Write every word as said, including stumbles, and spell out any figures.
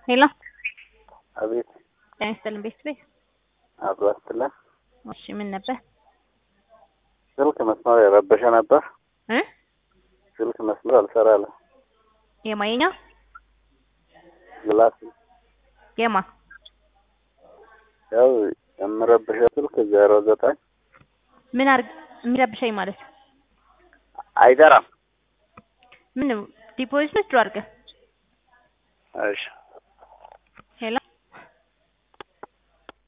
ሄሎ አቤት። ጤና ይስጥልኝ ቤተሰብ። አብሮ አትላ እሺ ምን ነበር? ስልክ መስመር የረበሸ ነበር እ ስልክ መስመር አልሰራለ። የማየኛ ግላስ የማ ያው የምረብሸው ስልክ ዜሮ ዘጠኝ ምን አርግ የሚረብሸኝ ማለት አይደራም። ምን ዲፖዚት ነው አድርገህ? እሺ